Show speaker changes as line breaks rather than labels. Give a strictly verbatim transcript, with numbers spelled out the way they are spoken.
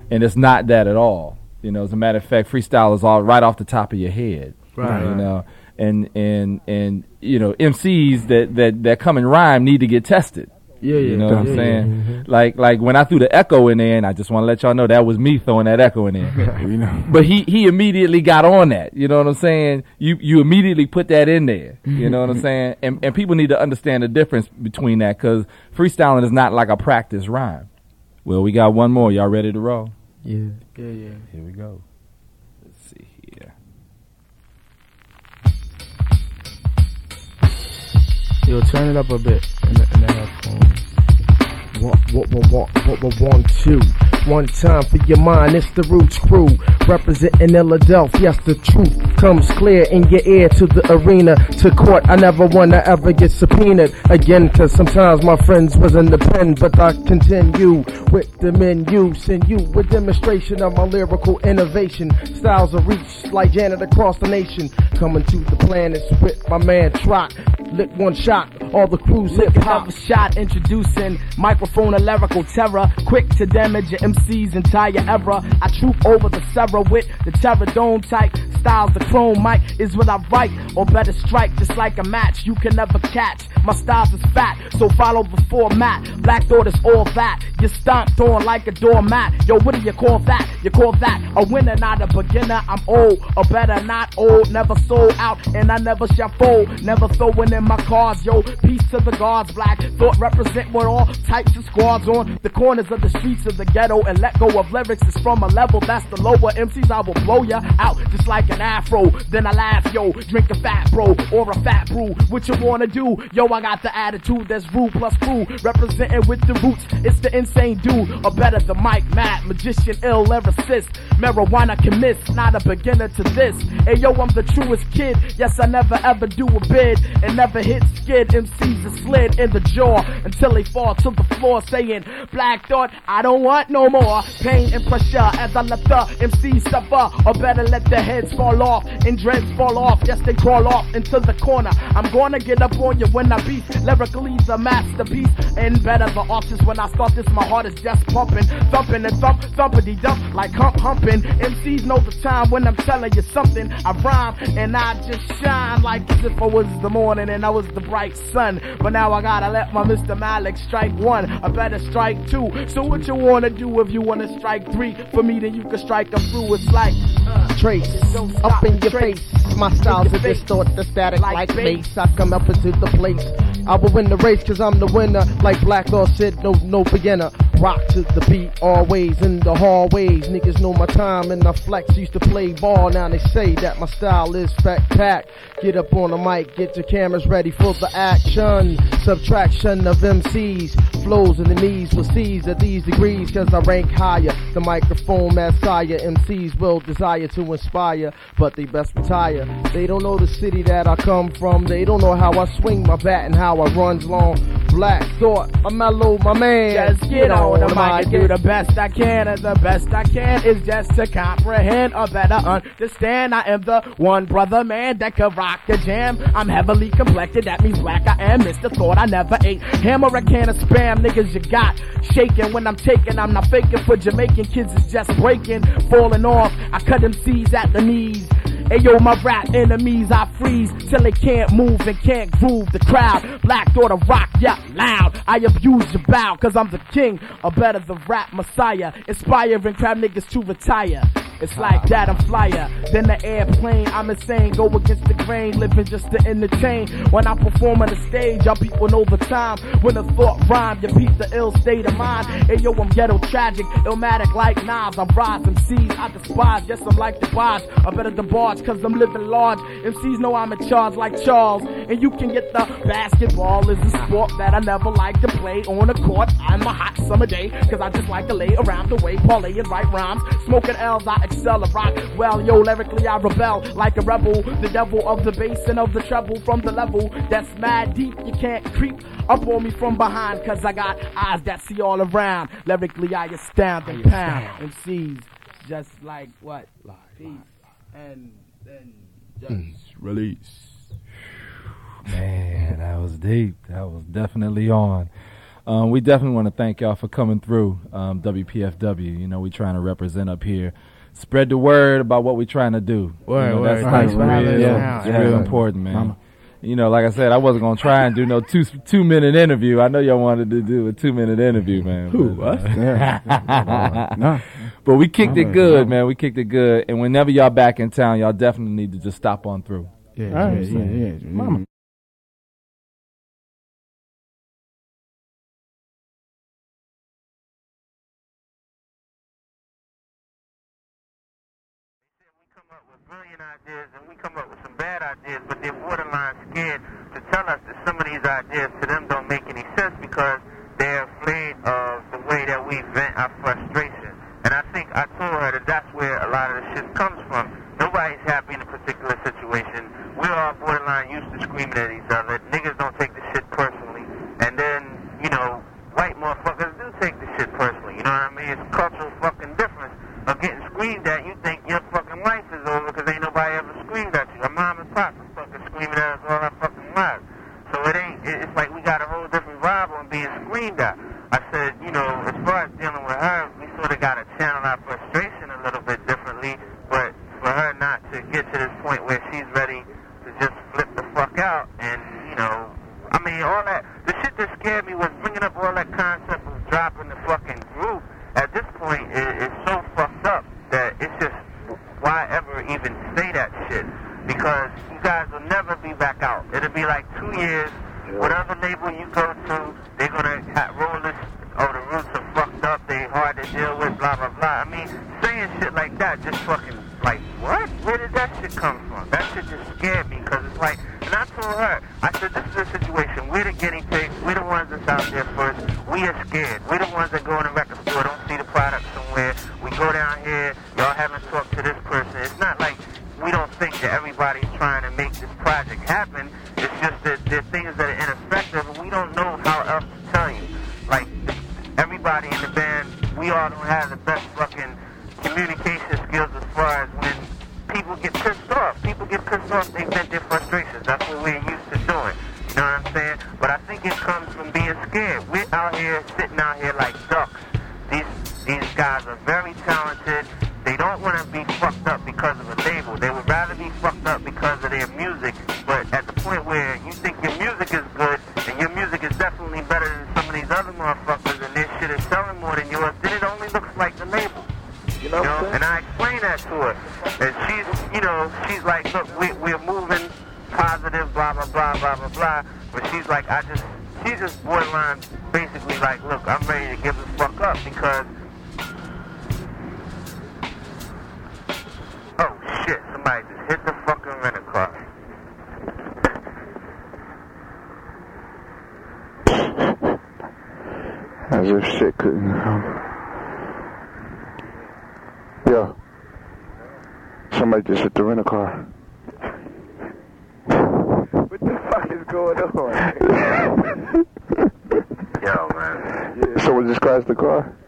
and it's not that at all. You know, as a matter of fact, freestyle is all right off the top of your head.
Right.
You know, and and and you know, M Cs that that that come and rhyme need to get tested.
Yeah, yeah.
You know what I'm
yeah,
saying?
yeah. Mm-hmm.
Like like when I threw the echo in there, and I just want to let y'all know that was me throwing that echo in there.
You know.
But he he immediately got on that. You know what I'm saying? You you immediately put that in there. You know what I'm saying? And and people need to understand the difference between that, because freestyling is not like a practice rhyme. Well, we got one more. Y'all ready to roll?
Yeah, yeah, yeah.
Here we go. Let's see here.
Yo, turn it up a bit in the, in the headphones.
What, what, what, what, what, what, one, two. One time for your mind, it's the Roots crew. Representing Philadelphia, yes, the truth comes clear in your ear to the arena. To court, I never wanna ever get subpoenaed again, cause sometimes my friends was in the pen. But I continue with the menu, send you a demonstration of my lyrical innovation. Styles of reach like Janet across the nation. Coming to the planets with my man Trot. Lick one shot, all the crews hip hop.
Shot introducing microphone a lyrical terror, quick to damage your M C's entire era. I troop over the Sarah with the terror dome type styles. The chrome mic is what I write, or better strike just like a match you can never catch. My styles is fat, so follow the format. Black Thought is all that. You stomped on like a doormat. Yo, what do you call that? You call that a winner, not a beginner. I'm old, or better not old. Never sold out, and I never shall fold. Never throwing in my cards, yo. Peace to the guards. Black Thought represent with all types of squads on the corners of the streets of the ghetto, and let go of lyrics is from a level that's the lower. M Cs, I will blow ya out just like an afro. Then I laugh, yo. Drink a fat bro or a fat brew. What you wanna do? Yo, I got the attitude that's rude plus crew. Representing with the roots, it's the insane dude. Or better, the Mike Matt, magician, ill lyricist. Marijuana can miss, not a beginner to this. Hey yo, I'm the truest kid. Yes, I never ever do a bid and never hit skid. M Cs are slid in the jaw until they fall to the floor, saying, Black Thought, I don't want no more pain and pressure as I let the M Cs suffer. Or better, let their heads fall off and dreads fall off. Yes, they crawl off into the corner. I'm gonna get up on you when I beat. Lyrically, the masterpiece. And better, the artist when I start this, my heart is just pumping, thumping and thump, thumpity dump like hump humping. M Cs know the time when I'm telling you something. I rhyme and I just shine like as if I was the morning and I was the bright sun. But now I gotta let my Mister Malik strike one. I better strike two. So what you wanna do if you wanna strike three? For me, then you can strike them through. It's like uh,
Trace up in your face. My styles are distort the static like bass. I come up into the place. I will win the race cause I'm the winner. Like Black Thought said, no, no beginner. Rock to the beat always in the hallways. Niggas know my time and I flex. Used to play ball, now they say that my style is fat pack. Get up on the mic, get your cameras ready for the action. Subtraction of M Cs, flows in the knees will seize at these degrees. Cause I rank higher, the microphone messiah. M Cs will desire to inspire, but they best retire. They don't know the city that I come from. They don't know how I swing my bat and how I runs long. Black Thought, I'm mellow, my man.
Just get on the mic and do the best I can, and the best I can is just to comprehend or better understand. I am the one brother man that can rock the jam. I'm heavily complected, that means black I am. Mister Thought I never ate. Hammer a can of spam, niggas you got shaking when I'm taking. I'm not faking for Jamaican kids, it's just breaking, falling off. I cut them C's at the knees. Ayo, my rap enemies I freeze till they can't move and can't groove the crowd. Black Thought of rock, yeah, loud. I abuse your bow, cause I'm the king, or better the rap messiah. Inspiring crowd niggas to retire. It's like that, I'm flyer than the airplane. I'm insane, go against the grain, living just to entertain. When I perform on the stage, y'all people know the time. When the thought rhyme, you peep the ill state of mind. Hey yo, I'm ghetto tragic, illmatic like knives. I rise M Cs, I despise, yes I'm like the boss. I better the barge, cause I'm living large. M Cs know I'm in charge like Charles. And you can get the basketball is a sport that I never like to play on the court. I'm a hot summer day, cause I just like to lay around the way, parlay and write rhymes. Smoking L's, I excel a rock. Well, yo, lyrically I rebel like a rebel. The devil of the bass and of the treble from the level that's mad deep. You can't creep up on me from behind, cause I got eyes that see all around. Lyrically I astound and pound. M Cs just like what? Peace and then just
mm, release.
Man, that was deep. That was definitely on. Um, we definitely want to thank y'all for coming through um, W P F W. You know, we're trying to represent up here. Spread the word about what we're trying to do.
Word,
you know,
word.
that's
Thanks
like
for having
real,
us out.
it's
Yeah.
real important, man.
Mama.
You know, like I said, I wasn't gonna try and do no two two minute interview. I know y'all wanted to do a two minute interview, man.
Who,
but,
us?
uh,
Yeah. No.
But we kicked it
Mama,
good,
mama.
man. We kicked it good. And whenever y'all back in town, y'all definitely need to just stop on through.
Yeah,
All
yeah,
right,
yeah, yeah. Mama.
Come up with brilliant ideas and we come up with some bad ideas, but they're borderline scared to tell us that some of these ideas to them don't make any sense because they're afraid of the way that we vent our frustration. And I think I told her that that's where a lot of the shit comes from. Nobody's happy in a particular situation. We're all borderline used to screaming at each other. Niggas don't take the shit personally. And then, you know, white motherfuckers do take the shit personally. You know what I mean? It's a cultural fucking difference of getting screamed at. You think your fucking life is over because ain't nobody ever screamed at you. Our mom and pop are fucking screaming at us all our fucking lives. So it ain't, it's like we got a whole different vibe on being screamed at. I said, you know, as far as dealing with her, we sort of got to channel our frustration a little bit differently, but for her not to get to this point where she's ready to just flip the fuck out and, you know, I mean, all that, the shit that scared me was bringing up all that concept of dropping the fucking group. At this point, it, it's so fucked up that it's just, why ever even say that shit? Because you guys will never be back out. It'll be like two years, whatever label you go to, they're gonna ha- roll this, oh, the roots are fucked up, they hard to deal with, blah, blah, blah. I mean, saying shit like that just fucking, like, what? Where did that shit come from? That shit just scared me, because it's like, and I told her, I said, this is a situation, we're the guinea pigs, we're the ones that's out there first, we are scared. We're the ones that go in the record store, don't see the product somewhere, we go down here, y'all haven't talked to this person. It's not like we don't think that everybody's trying to make this project happen, it's just that there are things that are ineffective, and we don't know how else to tell you. Like, everybody in the band, we all don't have the best fucking communication skills as far as when people get pissed off. People get pissed off, they vent their frustrations. That's what we're used to doing. You know what I'm saying? But I think it comes from being scared. We're out here, sitting out here like ducks. These these guys are very talented. They don't want to be fucked up because of a label. They would rather be fucked up because of their music. But at the point where you think your music is good, and your music is definitely better than some of these other motherfuckers, and their shit is selling more than yours, then it only looks like the label. You know, you know? And I explained that to her. And she's, you know, she's like, look, we, we're moving positive, blah, blah, blah, blah, blah, blah. But she's like, I just, she's just borderline basically like, look, I'm ready to give the fuck up because, oh shit, somebody just hit the fucking rental car.
As if shit couldn't come. Yeah. Somebody just hit the rental car.
What the fuck is going on? Yo, man.
Someone just crashed the car?